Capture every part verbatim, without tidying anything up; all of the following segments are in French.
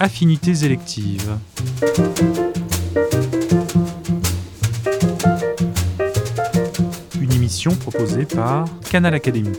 Affinités électives. Une émission proposée par Canal Académie.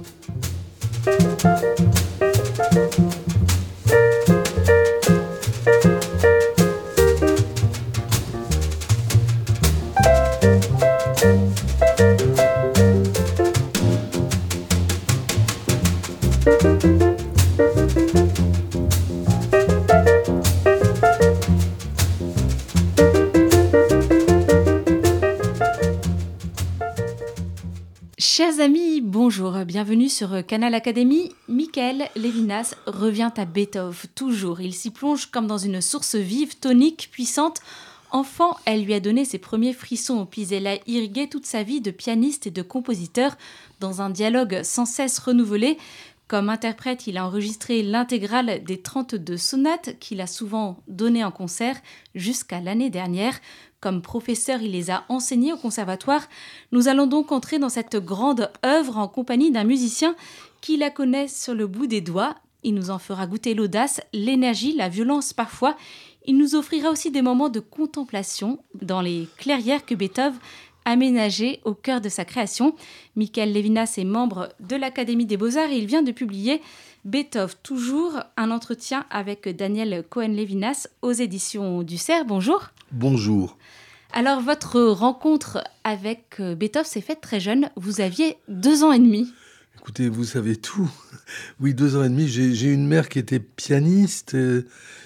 Chers amis, bonjour, bienvenue sur Canal Académie. Michael Levinas revient à Beethoven, toujours. Il s'y plonge comme dans une source vive, tonique, puissante. Enfant, elle lui a donné ses premiers frissons, puis elle a irrigué toute sa vie de pianiste et de compositeur dans un dialogue sans cesse renouvelé. Comme interprète, il a enregistré l'intégrale des trente-deux sonates qu'il a souvent données en concert jusqu'à l'année dernière. Comme professeur, il les a enseignées au conservatoire. Nous allons donc entrer dans cette grande œuvre en compagnie d'un musicien qui la connaît sur le bout des doigts. Il nous en fera goûter l'audace, l'énergie, la violence parfois. Il nous offrira aussi des moments de contemplation dans les clairières que Beethoven aménagées au cœur de sa création. Michael Levinas est membre de l'Académie des Beaux-Arts et il vient de publier Beethoven toujours, un entretien avec Daniel Cohen-Levinas aux éditions du Cerf. Bonjour. Bonjour. Alors, votre rencontre avec Beethoven s'est faite très jeune. Vous aviez deux ans et demi. Écoutez, vous savez tout. Oui, deux ans et demi. J'ai, j'ai une mère qui était pianiste. Euh,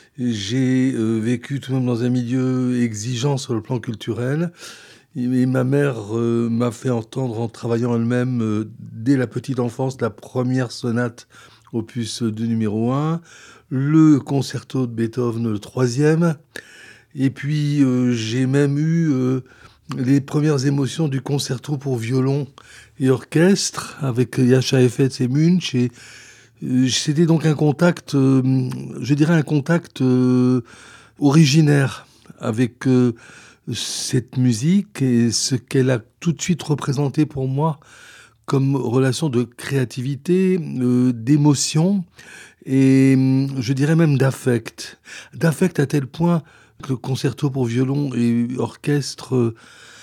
j'ai euh, vécu tout de même dans un milieu exigeant sur le plan culturel. Et, et ma mère euh, m'a fait entendre en travaillant elle-même, euh, dès la petite enfance, la première sonate opus deux numéro un, le concerto de Beethoven, le troisième. Et puis, euh, j'ai même eu euh, les premières émotions du concerto pour violon et orchestre avec Jascha Heifetz et Munch. Et euh, c'était donc un contact, euh, je dirais un contact euh, originaire avec euh, cette musique et ce qu'elle a tout de suite représenté pour moi comme relation de créativité, euh, d'émotion et je dirais même d'affect. D'affect à tel point que le concerto pour violon et orchestre, euh,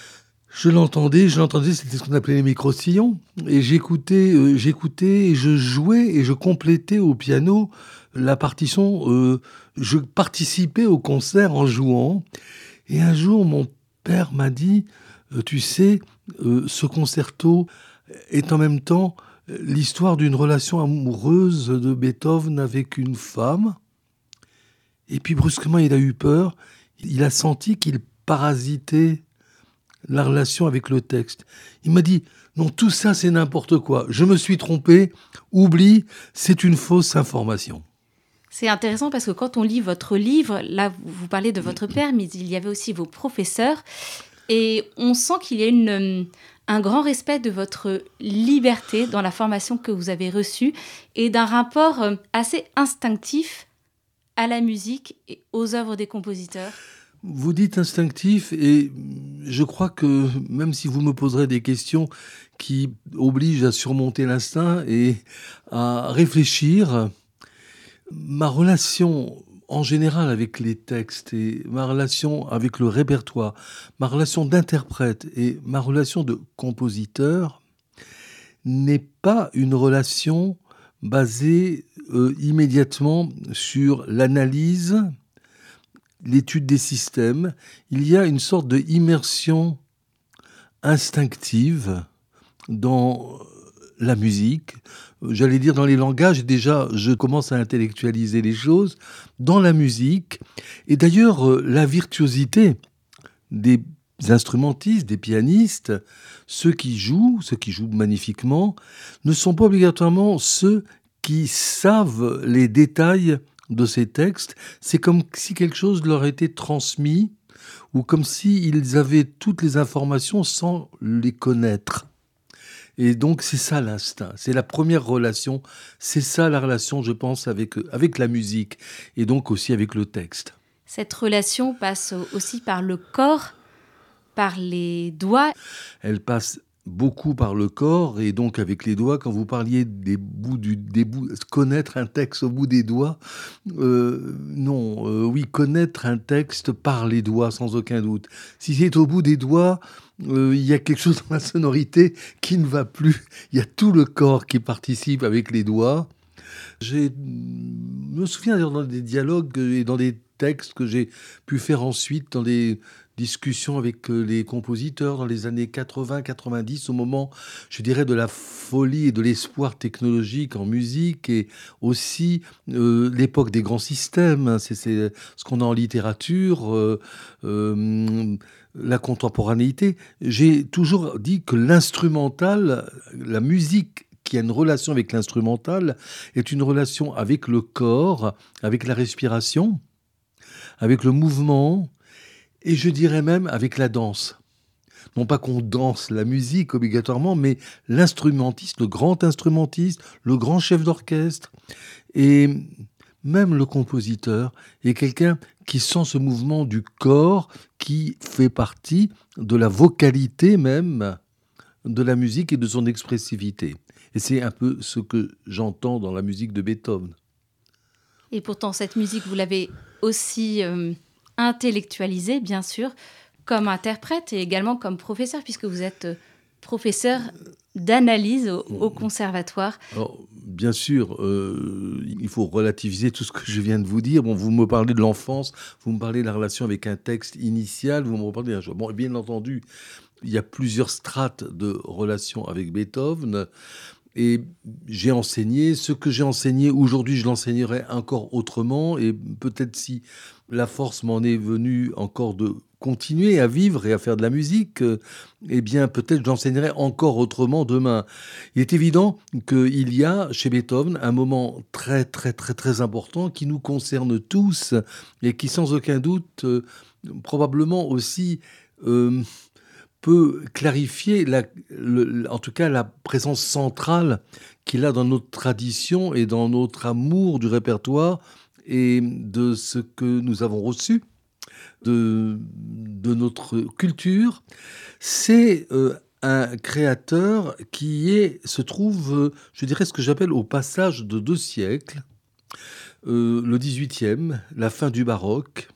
je l'entendais, je l'entendais, c'était ce qu'on appelait les micro-sillons. Et j'écoutais, euh, j'écoutais et je jouais et je complétais au piano la partition. Euh, je participais au concert en jouant. Et un jour, mon père m'a dit, euh, tu sais, euh, ce concerto est en même temps l'histoire d'une relation amoureuse de Beethoven avec une femme. Et puis brusquement, il a eu peur. Il a senti qu'il parasitait la relation avec le texte. Il m'a dit, non, tout ça, c'est n'importe quoi. Je me suis trompé. Oublie, c'est une fausse information. C'est intéressant parce que quand on lit votre livre, là, vous parlez de votre père, mais il y avait aussi vos professeurs. Et on sent qu'il y a une, un grand respect de votre liberté dans la formation que vous avez reçue et d'un rapport assez instinctif à la musique et aux œuvres des compositeurs. Vous dites instinctif et je crois que même si vous me poserez des questions qui obligent à surmonter l'instinct et à réfléchir, ma relation en général avec les textes et ma relation avec le répertoire, ma relation d'interprète et ma relation de compositeur n'est pas une relation basée euh, immédiatement sur l'analyse, l'étude des systèmes. Il y a une sorte de immersion instinctive dans la musique, j'allais dire dans les langages. Déjà, je commence à intellectualiser les choses dans la musique. Et d'ailleurs, la virtuosité des instrumentistes, des pianistes, ceux qui jouent, ceux qui jouent magnifiquement, ne sont pas obligatoirement ceux qui savent les détails de ces textes. C'est comme si quelque chose leur était transmis ou comme s'ils avaient toutes les informations sans les connaître. Et donc, c'est ça l'instinct, c'est la première relation, c'est ça la relation, je pense, avec, avec la musique et donc aussi avec le texte. Cette relation passe aussi par le corps, par les doigts. Elle passe beaucoup par le corps et donc avec les doigts. Quand vous parliez des bouts du, des bouts, connaître un texte au bout des doigts, euh, non, euh, oui, connaître un texte par les doigts, sans aucun doute. Si c'est au bout des doigts, euh, il y a quelque chose dans la sonorité qui ne va plus. Il y a tout le corps qui participe avec les doigts. J'ai, je me souviens dans des dialogues et dans des textes que j'ai pu faire ensuite dans des discussions avec les compositeurs dans les années quatre-vingts quatre-vingt-dix, au moment, je dirais, de la folie et de l'espoir technologique en musique, et aussi euh, l'époque des grands systèmes. C'est, c'est ce qu'on a en littérature, euh, euh, la contemporanéité. J'ai toujours dit que l'instrumental, la musique qui a une relation avec l'instrumental, est une relation avec le corps, avec la respiration, avec le mouvement, et je dirais même avec la danse. Non pas qu'on danse la musique obligatoirement, mais l'instrumentiste, le grand instrumentiste, le grand chef d'orchestre, et même le compositeur est quelqu'un qui sent ce mouvement du corps qui fait partie de la vocalité même de la musique et de son expressivité. Et c'est un peu ce que j'entends dans la musique de Beethoven. Et pourtant, cette musique, vous l'avez aussi euh, intellectualisée, bien sûr, comme interprète et également comme professeur, puisque vous êtes euh, professeur d'analyse au, au conservatoire. Alors, bien sûr, euh, il faut relativiser tout ce que je viens de vous dire. Bon, vous me parlez de l'enfance, vous me parlez de la relation avec un texte initial, vous me parlez d'un jeu. Bon, bien entendu, il y a plusieurs strates de relation avec Beethoven. Et j'ai enseigné, ce que j'ai enseigné aujourd'hui, je l'enseignerai encore autrement, et peut-être si la force m'en est venue encore de continuer à vivre et à faire de la musique, eh bien peut-être je l'enseignerai encore autrement demain. Il est évident qu'il y a chez Beethoven un moment très très très très important qui nous concerne tous et qui sans aucun doute euh, probablement aussi euh, peut clarifier, la, le, en tout cas, la présence centrale qu'il a dans notre tradition et dans notre amour du répertoire et de ce que nous avons reçu de, de notre culture. C'est euh, un créateur qui est, se trouve, euh, je dirais, ce que j'appelle au passage de deux siècles, euh, le dix-huitième, la fin du baroque.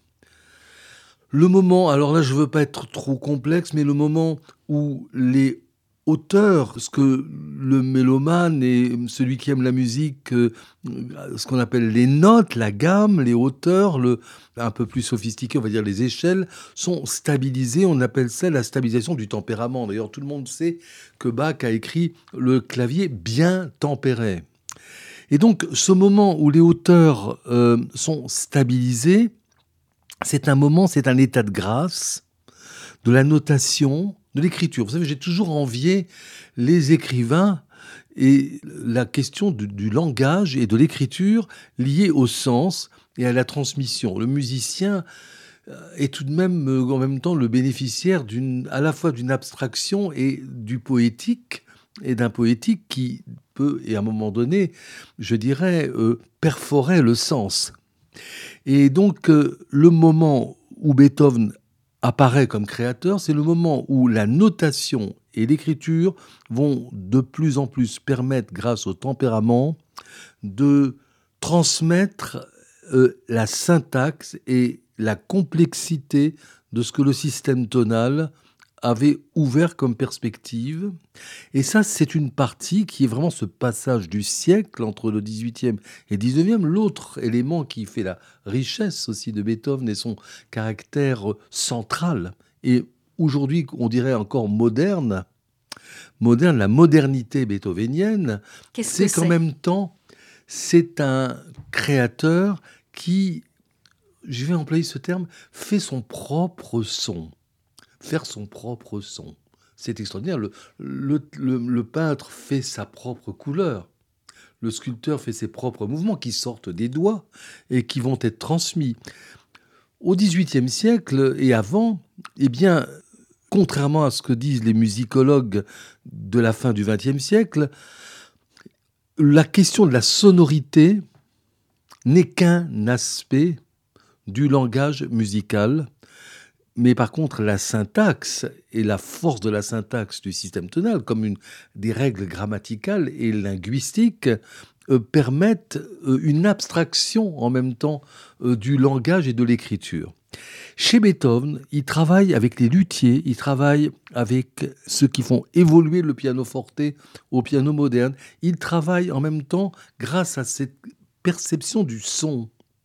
Le moment, alors là je ne veux pas être trop complexe, mais le moment où les auteurs, ce que le mélomane et celui qui aime la musique, euh, ce qu'on appelle les notes, la gamme, les hauteurs, le, un peu plus sophistiqué, on va dire les échelles, sont stabilisées. On appelle ça la stabilisation du tempérament. D'ailleurs, tout le monde sait que Bach a écrit le clavier bien tempéré. Et donc, ce moment où les hauteurs euh, sont stabilisées, c'est un moment, c'est un état de grâce de la notation, de l'écriture. Vous savez, j'ai toujours envié les écrivains et la question du, du langage et de l'écriture liée au sens et à la transmission. Le musicien est tout de même, en même temps, le bénéficiaire d'une, à la fois d'une abstraction et du poétique, et d'un poétique qui peut, et à un moment donné, je dirais, euh, perforer le sens. Et donc, euh, le moment où Beethoven apparaît comme créateur, c'est le moment où la notation et l'écriture vont de plus en plus permettre, grâce au tempérament, de transmettre euh, la syntaxe et la complexité de ce que le système tonal avait ouvert comme perspective. Et ça, c'est une partie qui est vraiment ce passage du siècle entre le dix-huitième et le dix-neuvième. L'autre élément qui fait la richesse aussi de Beethoven et son caractère central, et aujourd'hui, on dirait encore moderne, moderne, la modernité beethovenienne, Qu'est-ce c'est que qu'en c'est même temps, c'est un créateur qui, je vais employer ce terme, fait son propre son. Faire son propre son. C'est extraordinaire. Le, le, le, le peintre fait sa propre couleur. Le sculpteur fait ses propres mouvements qui sortent des doigts et qui vont être transmis. Au dix-huitième siècle et avant, eh bien, contrairement à ce que disent les musicologues de la fin du vingtième siècle, la question de la sonorité n'est qu'un aspect du langage musical Mais par contre, la syntaxe et la force de la syntaxe du système tonal, comme une, des règles grammaticales et linguistiques, euh, permettent euh, une abstraction en même temps euh, du langage et de l'écriture. Chez Beethoven, il travaille avec les luthiers, il travaille avec ceux qui font évoluer le pianoforte au piano moderne. Il travaille en même temps grâce à cette perception du son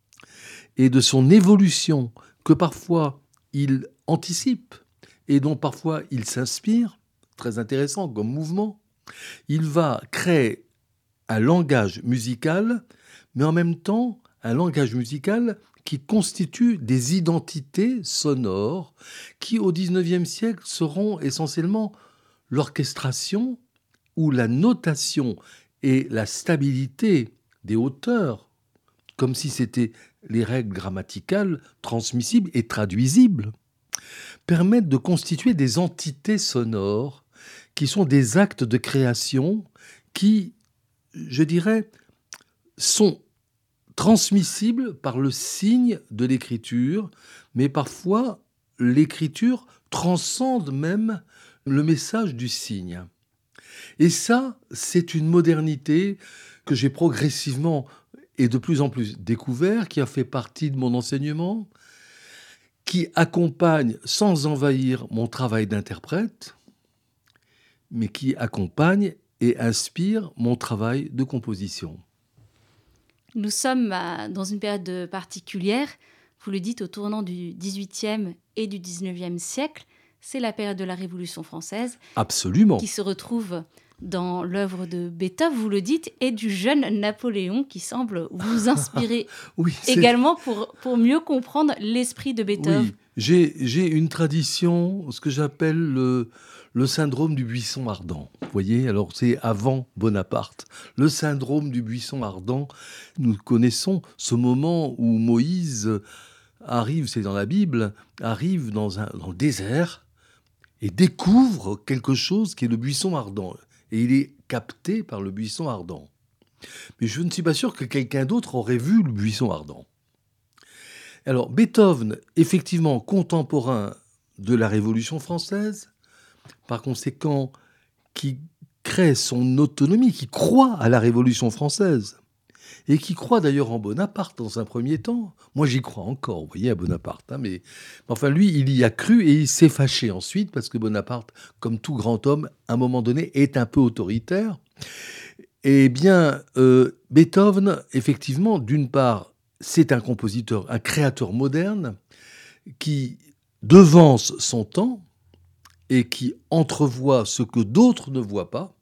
et de son évolution que parfois il anticipe et dont parfois il s'inspire, très intéressant comme mouvement. Il va créer un langage musical, mais en même temps un langage musical qui constitue des identités sonores qui, au dix-neuvième siècle, seront essentiellement l'orchestration ou la notation et la stabilité des hauteurs, comme si c'était les règles grammaticales transmissibles et traduisibles, permettent de constituer des entités sonores qui sont des actes de création qui, je dirais, sont transmissibles par le signe de l'écriture, mais parfois l'écriture transcende même le message du signe. Et ça, c'est une modernité que j'ai progressivement et de plus en plus découvert, qui a fait partie de mon enseignement, qui accompagne, sans envahir mon travail d'interprète, mais qui accompagne et inspire mon travail de composition. Nous sommes dans une période particulière, vous le dites, au tournant du dix-huitième et du dix-neuvième siècle. C'est la période de la Révolution française. Absolument. Qui se retrouve dans l'œuvre de Beethoven, vous le dites, et du jeune Napoléon qui semble vous inspirer oui, également pour, pour mieux comprendre l'esprit de Beethoven. Oui, j'ai, j'ai une tradition, ce que j'appelle le, le syndrome du buisson ardent. Vous voyez, alors c'est avant Bonaparte. Le syndrome du buisson ardent, nous connaissons ce moment où Moïse arrive, c'est dans la Bible, arrive dans, un, dans le désert et découvre quelque chose qui est le buisson ardent. Et il est capté par le buisson ardent. Mais je ne suis pas sûr que quelqu'un d'autre aurait vu le buisson ardent. Alors, Beethoven, effectivement contemporain de la Révolution française, par conséquent, qui crée son autonomie, qui croit à la Révolution française, et qui croit d'ailleurs en Bonaparte dans un premier temps. Moi, j'y crois encore, vous voyez, à Bonaparte. Hein, mais enfin, lui, il y a cru et il s'est fâché ensuite, parce que Bonaparte, comme tout grand homme, à un moment donné, est un peu autoritaire. Eh bien, euh, Beethoven, effectivement, d'une part, c'est un compositeur, un créateur moderne, qui devance son temps et qui entrevoit ce que d'autres ne voient pas,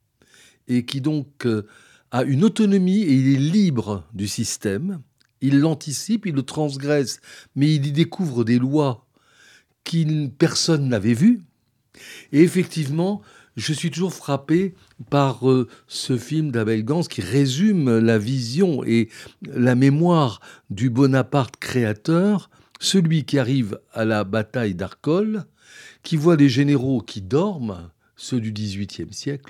et qui donc... Euh, a une autonomie et il est libre du système. Il l'anticipe, il le transgresse, mais il y découvre des lois que personne n'avait vues. Et effectivement, je suis toujours frappé par euh, ce film d'Abel Gance qui résume la vision et la mémoire du Bonaparte créateur, celui qui arrive à la bataille d'Arcole, qui voit les généraux qui dorment, ceux du dix-huitième siècle,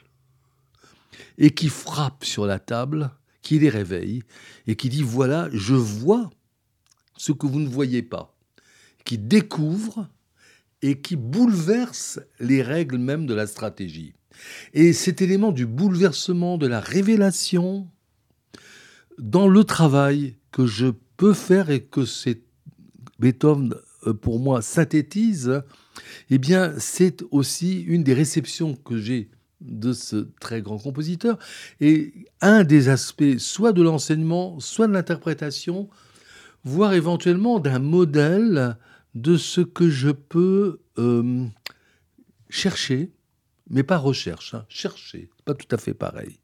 et qui frappe sur la table, qui les réveille, et qui dit « Voilà, je vois ce que vous ne voyez pas », qui découvre et qui bouleverse les règles même de la stratégie. Et cet élément du bouleversement, de la révélation, dans le travail que je peux faire et que c'est Beethoven, pour moi, synthétise, eh bien, c'est aussi une des réceptions que j'ai de ce très grand compositeur, et un des aspects soit de l'enseignement, soit de l'interprétation, voire éventuellement d'un modèle de ce que je peux euh, chercher, mais pas recherche, hein, chercher, pas tout à fait pareil.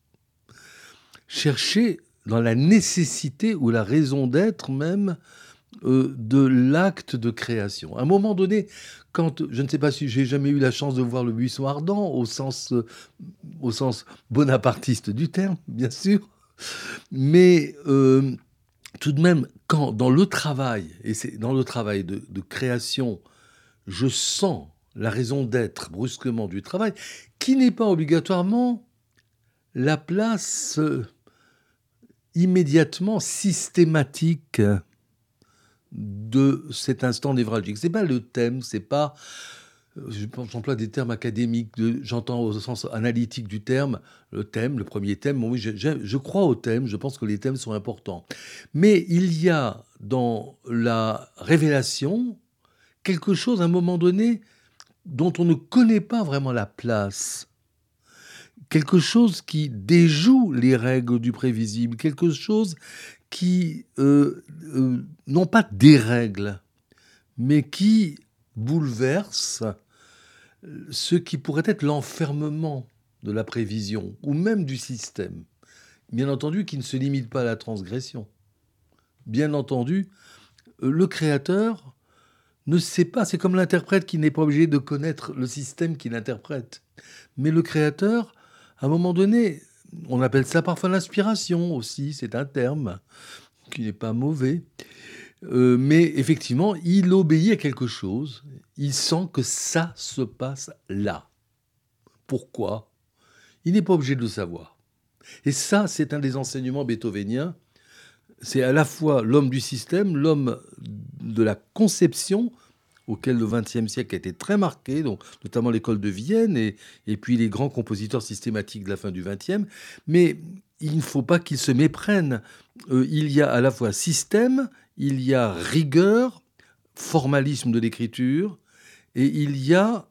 Chercher dans la nécessité ou la raison d'être même euh, de l'acte de création. À un moment donné, quand, je ne sais pas si j'ai jamais eu la chance de voir le buisson ardent au sens, euh, au sens bonapartiste du terme, bien sûr, mais euh, tout de même, quand dans le travail, et c'est dans le travail de, de création, je sens la raison d'être brusquement du travail, qui n'est pas obligatoirement la place euh, immédiatement systématique de cet instant névralgique. C'est pas le thème, c'est pas... J'emploie des termes académiques, de, j'entends au sens analytique du terme, le thème, le premier thème. Bon, oui, je, je, je crois au thème, je pense que les thèmes sont importants. Mais il y a dans la révélation quelque chose, à un moment donné, dont on ne connaît pas vraiment la place. Quelque chose qui déjoue les règles du prévisible, quelque chose qui, euh, euh, non pas dérègle, mais qui bouleverse ce qui pourrait être l'enfermement de la prévision, ou même du système. Bien entendu, qui ne se limite pas à la transgression. Bien entendu, le créateur ne sait pas, c'est comme l'interprète qui n'est pas obligé de connaître le système qu'il interprète. Mais le créateur, à un moment donné, on appelle ça parfois l'inspiration aussi, c'est un terme qui n'est pas mauvais. Euh, mais effectivement, il obéit à quelque chose. Il sent que ça se passe là. Pourquoi ? Il n'est pas obligé de le savoir. Et ça, c'est un des enseignements beethoveniens. C'est à la fois l'homme du système, l'homme de la conception, auquel le vingtième siècle a été très marqué, donc notamment l'école de Vienne et, et puis les grands compositeurs systématiques de la fin du vingtième. Mais il ne faut pas qu'ils se méprennent. Euh, il y a à la fois système, il y a rigueur, formalisme de l'écriture, et il y a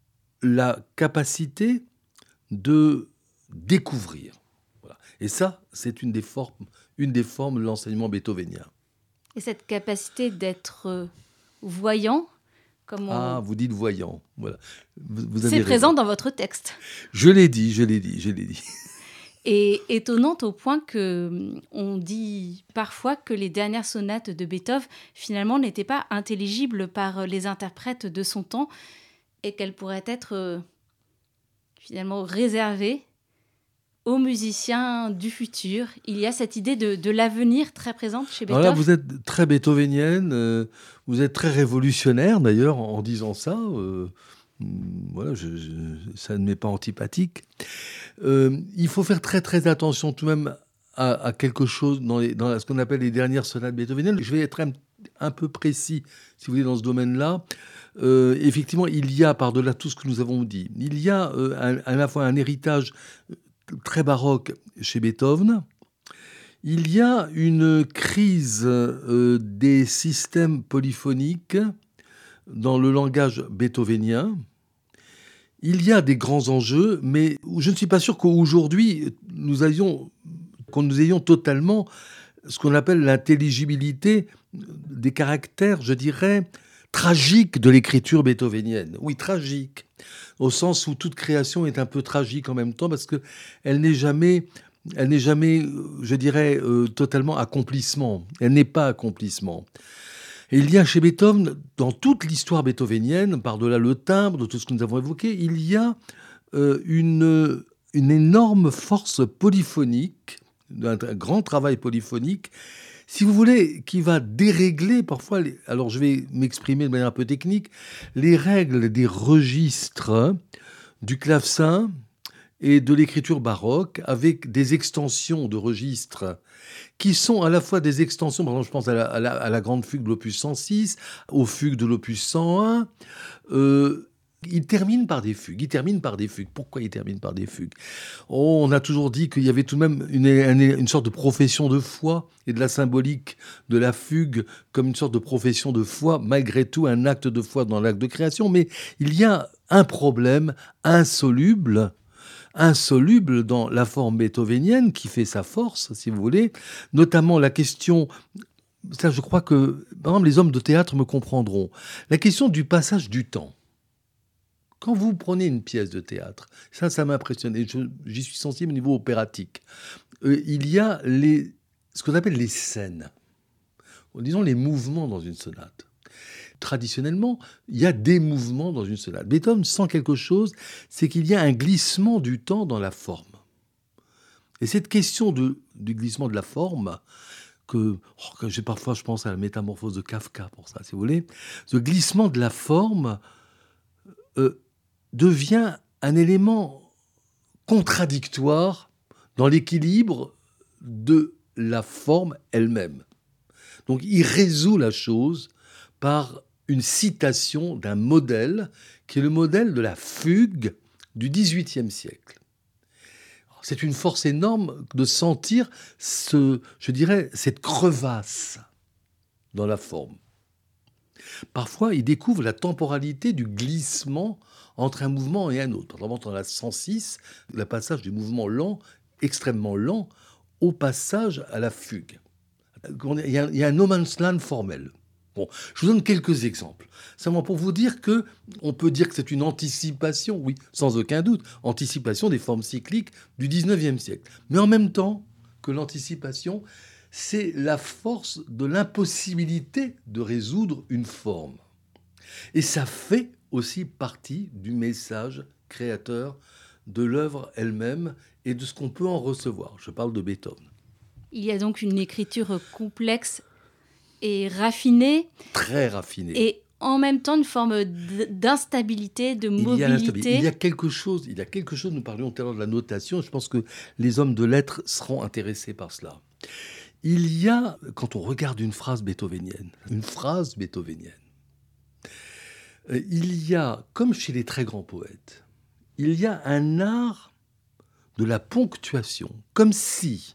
la capacité de découvrir. Voilà. Et ça, c'est une des formes, une des formes de l'enseignement beethovenien. Et cette capacité d'être voyant, comme on... Ah, vous dites voyant. Voilà. Vous, vous avez c'est raison. présent dans votre texte. Je l'ai dit, je l'ai dit, je l'ai dit. Et étonnante au point qu'on dit parfois que les dernières sonates de Beethoven, finalement, n'étaient pas intelligibles par les interprètes de son temps et qu'elles pourraient être euh, finalement réservées aux musiciens du futur. Il y a cette idée de, de l'avenir très présente chez Beethoven. Alors là, vous êtes très beethovenienne, euh, vous êtes très révolutionnaire d'ailleurs en, en disant ça. Euh, voilà, je, je, ça ne m'est pas antipathique. Euh, il faut faire très très attention tout de même à, à quelque chose dans, les, dans la, ce qu'on appelle les dernières sonates beethoveniennes. Je vais être un, un peu précis, si vous voulez, dans ce domaine-là. Euh, effectivement, il y a, par-delà tout ce que nous avons dit, il y a euh, un, à la fois un héritage très baroque chez Beethoven. Il y a une crise euh, des systèmes polyphoniques dans le langage beethovenien. Il y a des grands enjeux, mais je ne suis pas sûr qu'aujourd'hui, nous ayons, qu'on nous ayons totalement ce qu'on appelle l'intelligibilité des caractères, je dirais, tragiques de l'écriture beethovenienne. Oui, tragique, au sens où toute création est un peu tragique en même temps, parce qu'elle n'est jamais, elle n'est jamais, je dirais, euh, totalement accomplissement. Elle n'est pas accomplissement. Et il y a chez Beethoven, dans toute l'histoire beethovenienne, par-delà le timbre, de tout ce que nous avons évoqué, il y a euh, une, une énorme force polyphonique, un, un grand travail polyphonique, si vous voulez, qui va dérégler parfois, les, alors je vais m'exprimer de manière un peu technique, les règles des registres du clavecin et de l'écriture baroque, avec des extensions de registres qui sont à la fois des extensions, par exemple, je pense à la, à la, à la grande fugue de l'opus cent six, aux fugues de l'opus cent un. Euh, il termine par des fugues. Il termine par des fugues. Pourquoi il termine par des fugues ? Oh, on a toujours dit qu'il y avait tout de même une, une, une sorte de profession de foi et de la symbolique de la fugue comme une sorte de profession de foi, malgré tout un acte de foi dans l'acte de création. Mais il y a un problème insoluble insoluble dans la forme beethovenienne qui fait sa force, si vous voulez, notamment la question, ça je crois que, par exemple, les hommes de théâtre me comprendront, la question du passage du temps. Quand vous prenez une pièce de théâtre, ça, ça m'impressionne, et je, j'y suis sensible au niveau opératique, euh, il y a les, ce qu'on appelle les scènes, disons les mouvements dans une sonate. Traditionnellement, il y a des mouvements dans une sonate. Beethoven sent quelque chose, c'est qu'il y a un glissement du temps dans la forme. Et cette question de, du glissement de la forme, que, oh, que j'ai parfois, je pense à la métamorphose de Kafka pour ça, si vous voulez, ce glissement de la forme euh, devient un élément contradictoire dans l'équilibre de la forme elle-même. Donc il résout la chose par une citation d'un modèle qui est le modèle de la fugue du dix-huitième siècle. C'est une force énorme de sentir, ce, je dirais, cette crevasse dans la forme. Parfois, il découvre la temporalité du glissement entre un mouvement et un autre. Par exemple, dans la cent six, le passage du mouvement lent, extrêmement lent, au passage à la fugue. Il y a, il y a un no man's land formel. Bon, je vous donne quelques exemples. Simplement pour vous dire que on peut dire que c'est une anticipation, oui, sans aucun doute, anticipation des formes cycliques du dix-neuvième siècle. Mais en même temps que l'anticipation, c'est la force de l'impossibilité de résoudre une forme. Et ça fait aussi partie du message créateur de l'œuvre elle-même et de ce qu'on peut en recevoir. Je parle de Beethoven. Il y a donc une écriture complexe et raffinée. Très raffinée. Et en même temps, une forme d'instabilité, de il mobilité. Y il y a quelque chose, il y a quelque chose, nous parlions tout à l'heure de la notation, je pense que les hommes de lettres seront intéressés par cela. Il y a, quand on regarde une phrase beethovenienne, une phrase beethovenienne, il y a, comme chez les très grands poètes, il y a un art de la ponctuation, comme si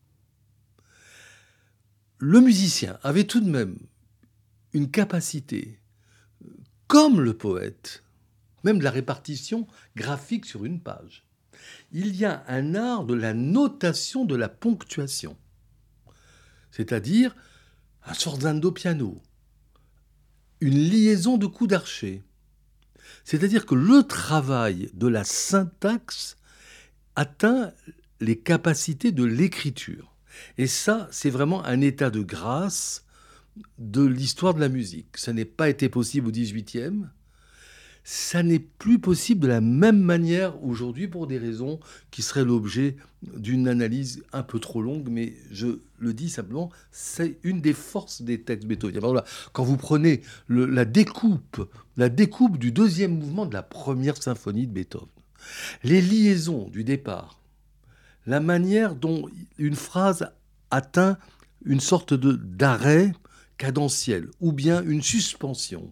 le musicien avait tout de même une capacité, comme le poète, même de la répartition graphique sur une page. Il y a un art de la notation de la ponctuation, c'est-à-dire un sordando piano, une liaison de coups d'archet. C'est-à-dire que le travail de la syntaxe atteint les capacités de l'écriture. Et ça, c'est vraiment un état de grâce de l'histoire de la musique. Ça n'a pas été possible au dix-huitième. Ça n'est plus possible de la même manière aujourd'hui pour des raisons qui seraient l'objet d'une analyse un peu trop longue, mais je le dis simplement, c'est une des forces des textes beethoveniens. Voilà, quand vous prenez le, la découpe, la découpe du deuxième mouvement de la première symphonie de Beethoven, les liaisons du départ, la manière dont une phrase atteint une sorte de, d'arrêt cadentiel ou bien une suspension,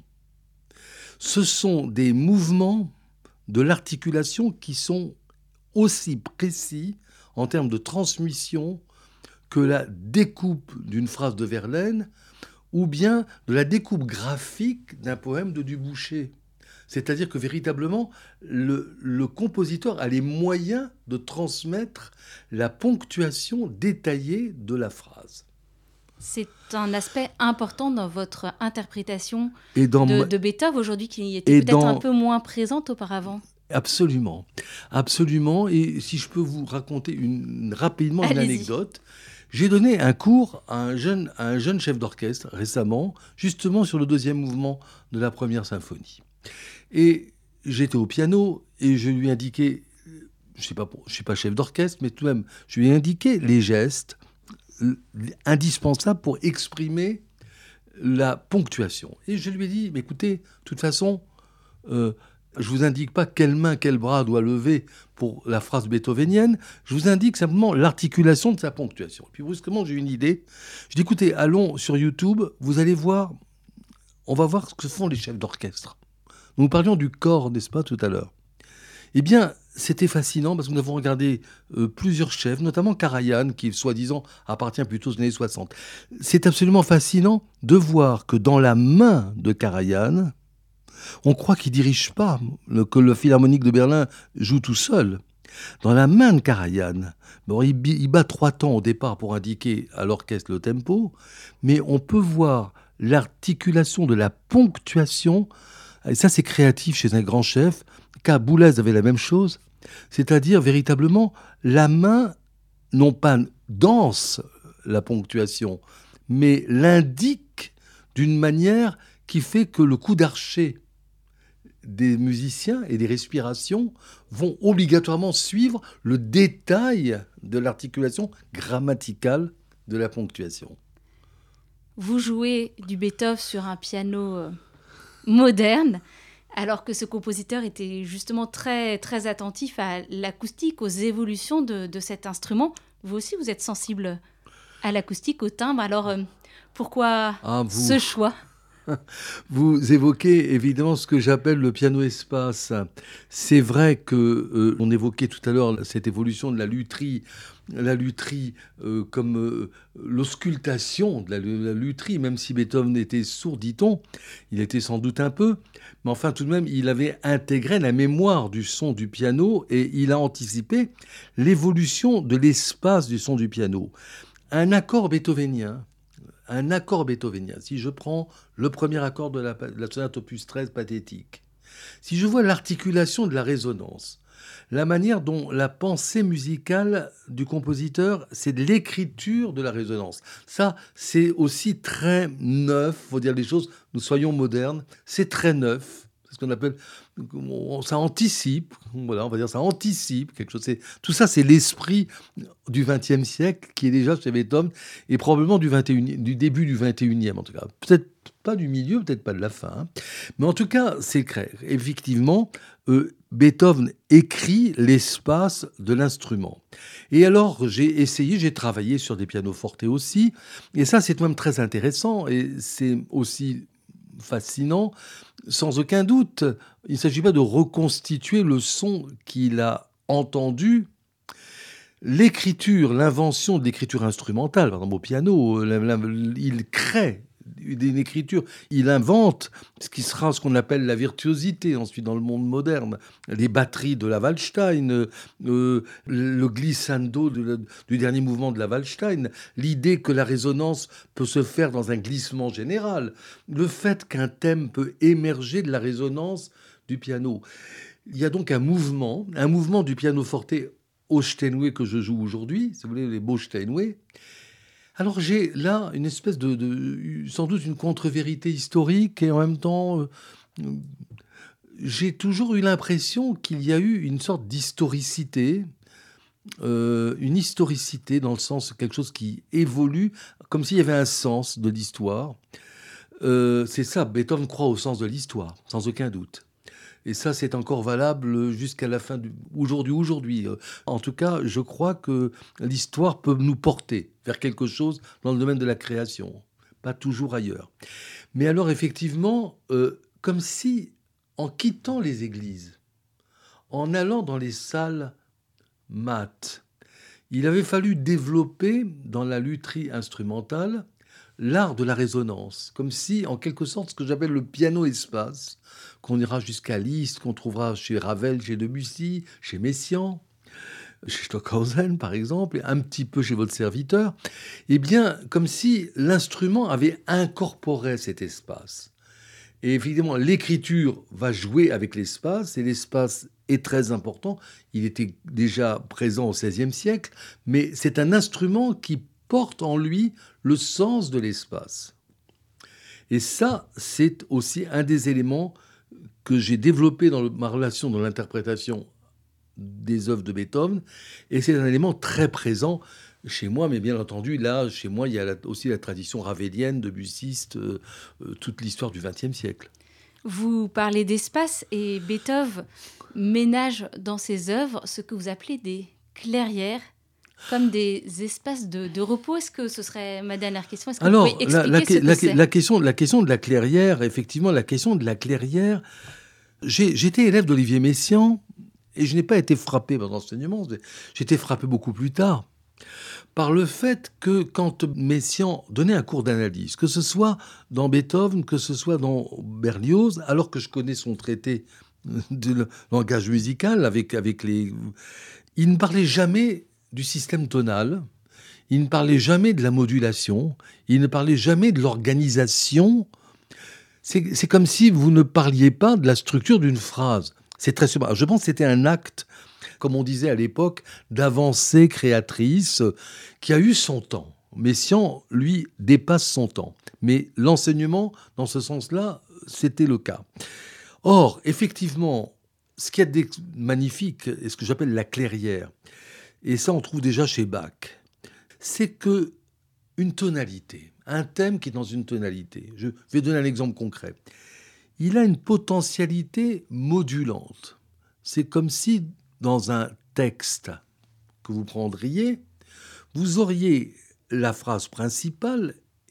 ce sont des mouvements de l'articulation qui sont aussi précis en termes de transmission que la découpe d'une phrase de Verlaine ou bien de la découpe graphique d'un poème de Dubouché. C'est-à-dire que véritablement, le, le compositeur a les moyens de transmettre la ponctuation détaillée de la phrase. C'est un aspect important dans votre interprétation et dans de, ma... de Beethoven aujourd'hui, qui était peut-être dans... un peu moins présente auparavant. Absolument, absolument. Et si je peux vous raconter une, rapidement une Allez-y. anecdote, j'ai donné un cours à un jeune, à un jeune chef d'orchestre récemment, justement sur le deuxième mouvement de la première symphonie. Et j'étais au piano et je lui ai indiqué, je ne sais pas, je suis pas chef d'orchestre, mais tout de même, je lui ai indiqué les gestes indispensable pour exprimer la ponctuation. Et je lui ai dit, mais écoutez, de toute façon, euh, je ne vous indique pas quelle main, quel bras doit lever pour la phrase beethovenienne, je vous indique simplement l'articulation de sa ponctuation. Et puis brusquement, j'ai eu une idée. Je dis, écoutez, allons sur YouTube, vous allez voir, on va voir ce que font les chefs d'orchestre. Nous parlions du corps, n'est-ce pas, tout à l'heure. Eh bien, c'était fascinant parce que nous avons regardé euh, plusieurs chefs, notamment Karajan, qui, soi-disant, appartient plutôt aux années soixante. C'est absolument fascinant de voir que dans la main de Karajan, on croit qu'il ne dirige pas, le, que le Philharmonique de Berlin joue tout seul. Dans la main de Karajan, bon, il, il bat trois temps au départ pour indiquer à l'orchestre le tempo, mais on peut voir l'articulation de la ponctuation, et ça c'est créatif chez un grand chef. Car Boulez avait la même chose, c'est-à-dire véritablement la main non pas danse la ponctuation, mais l'indique d'une manière qui fait que le coup d'archet des musiciens et des respirations vont obligatoirement suivre le détail de l'articulation grammaticale de la ponctuation. Vous jouez du Beethoven sur un piano euh, moderne, alors que ce compositeur était justement très, très attentif à l'acoustique, aux évolutions de, de cet instrument. Vous aussi, vous êtes sensible à l'acoustique, au timbre. Alors, euh, Pourquoi Ah, vous... ce choix ? Vous évoquez évidemment ce que j'appelle le piano-espace. C'est vrai que euh, on évoquait tout à l'heure cette évolution de la lutherie, la lutherie euh, comme euh, l'auscultation de la, la lutherie, même si Beethoven était sourd, dit-on, il était sans doute un peu, mais enfin tout de même, il avait intégré la mémoire du son du piano et il a anticipé l'évolution de l'espace du son du piano. Un accord beethovenien, un accord beethovenien, si je prends le premier accord de la, de la sonate opus treize pathétique, si je vois l'articulation de la résonance, la manière dont la pensée musicale du compositeur, c'est de l'écriture de la résonance. Ça, c'est aussi très neuf, il faut dire les choses, nous soyons modernes, c'est très neuf. C'est ce qu'on appelle, ça anticipe, voilà, on va dire ça anticipe quelque chose. C'est, tout ça, c'est l'esprit du vingtième siècle qui est déjà chez Beethoven et probablement du, vingt et unième, du début du vingt et unième en tout cas. Peut-être pas du milieu, peut-être pas de la fin. Hein. Mais en tout cas, c'est clair. Effectivement, euh, Beethoven écrit l'espace de l'instrument. Et alors, j'ai essayé, j'ai travaillé sur des pianofortes aussi. Et ça, c'est même très intéressant et c'est aussi fascinant. Sans aucun doute, il ne s'agit pas de reconstituer le son qu'il a entendu. L'écriture, l'invention de l'écriture instrumentale, par exemple au piano, il crée une écriture, il invente ce qui sera ce qu'on appelle la virtuosité ensuite dans le monde moderne, les batteries de la Waldstein, euh, le glissando de la, du dernier mouvement de la Waldstein, l'idée que la résonance peut se faire dans un glissement général, le fait qu'un thème peut émerger de la résonance du piano. Il y a donc un mouvement, un mouvement du pianoforte au Steinway que je joue aujourd'hui, si vous voulez, les beaux Steinway. Alors j'ai là une espèce de, de sans doute une contre-vérité historique et en même temps, euh, j'ai toujours eu l'impression qu'il y a eu une sorte d'historicité, euh, une historicité dans le sens de quelque chose qui évolue, comme s'il y avait un sens de l'histoire. Euh, c'est ça, Beethoven croit au sens de l'histoire, sans aucun doute. Et ça, c'est encore valable jusqu'à la fin du... Aujourd'hui, aujourd'hui. En tout cas, je crois que l'histoire peut nous porter vers quelque chose dans le domaine de la création, pas toujours ailleurs. Mais alors, effectivement, euh, comme si, en quittant les églises, en allant dans les salles mates, il avait fallu développer dans la lutherie instrumentale l'art de la résonance, comme si, en quelque sorte, ce que j'appelle le piano-espace, qu'on ira jusqu'à Liszt, qu'on trouvera chez Ravel, chez Debussy, chez Messiaen, chez Stockhausen, par exemple, et un petit peu chez votre serviteur, eh bien, comme si l'instrument avait incorporé cet espace. Et évidemment, l'écriture va jouer avec l'espace, et l'espace est très important. Il était déjà présent au seizième siècle, mais c'est un instrument qui porte en lui le sens de l'espace. Et ça, c'est aussi un des éléments que j'ai développé dans le, ma relation dans l'interprétation des œuvres de Beethoven, et c'est un élément très présent chez moi, mais bien entendu, là, chez moi, il y a la, aussi la tradition ravelienne, debussiste, euh, euh, toute l'histoire du vingtième siècle. Vous parlez d'espace, et Beethoven ménage dans ses œuvres ce que vous appelez des clairières, comme des espaces de, de repos. Est-ce que ce serait ma dernière question? Est-ce que Alors, vous pouvez expliquer la, la, ce que la, c'est? la, question, la question de la clairière, effectivement, la question de la clairière, j'ai, j'étais élève d'Olivier Messiaen, et je n'ai pas été frappé par l'enseignement, j'ai été frappé beaucoup plus tard, par le fait que quand Messiaen donnait un cours d'analyse, que ce soit dans Beethoven, que ce soit dans Berlioz, alors que je connais son traité de langage musical, avec, avec les... il ne parlait jamais du système tonal, il ne parlait jamais de la modulation, il ne parlait jamais de l'organisation. C'est, c'est comme si vous ne parliez pas de la structure d'une phrase. C'est très super. Je pense que c'était un acte, comme on disait à l'époque, d'avancée créatrice qui a eu son temps. Messiaen, lui, dépasse son temps. Mais l'enseignement, dans ce sens-là, c'était le cas. Or, effectivement, ce qu'il y a de magnifique, et ce que j'appelle la clairière, et ça on trouve déjà chez Bach, c'est que une tonalité, un thème qui est dans une tonalité, je vais donner un exemple concret, il a une potentialité modulante. C'est comme si, dans un texte que vous prendriez, vous auriez la phrase principale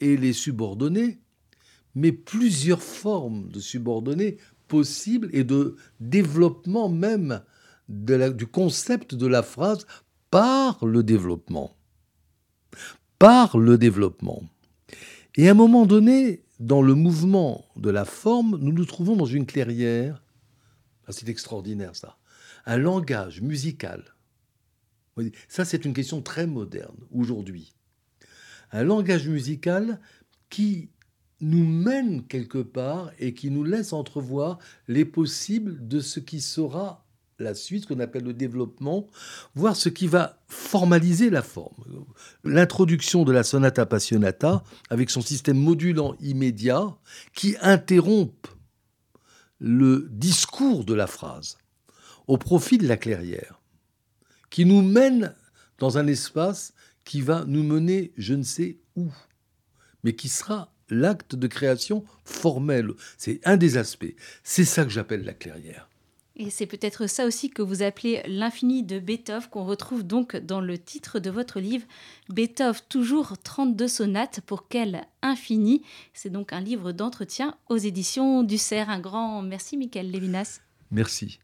et les subordonnés, mais plusieurs formes de subordonnés possibles et de développement même de la, du concept de la phrase par le développement. Par le développement. Et à un moment donné, dans le mouvement de la forme, nous nous trouvons dans une clairière. Ah, c'est extraordinaire ça. Un langage musical. Ça, c'est une question très moderne aujourd'hui. Un langage musical qui nous mène quelque part et qui nous laisse entrevoir les possibles de ce qui sera la suite, ce qu'on appelle le développement, voire ce qui va formaliser la forme. L'introduction de la sonata appassionata, avec son système modulant immédiat, qui interrompt le discours de la phrase au profit de la clairière, qui nous mène dans un espace qui va nous mener je ne sais où, mais qui sera l'acte de création formel. C'est un des aspects. C'est ça que j'appelle la clairière. Et c'est peut-être ça aussi que vous appelez l'infini de Beethoven, qu'on retrouve donc dans le titre de votre livre, Beethoven, toujours trente-deux sonates, pour quel infini? C'est donc un livre d'entretien aux éditions du Cerf. Un grand merci, Michael Levinas. Merci.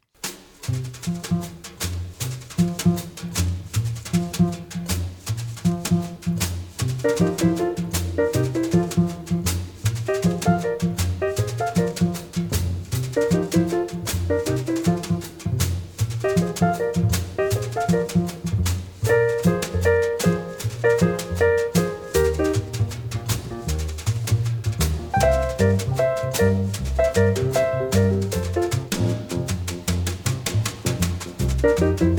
Thank you.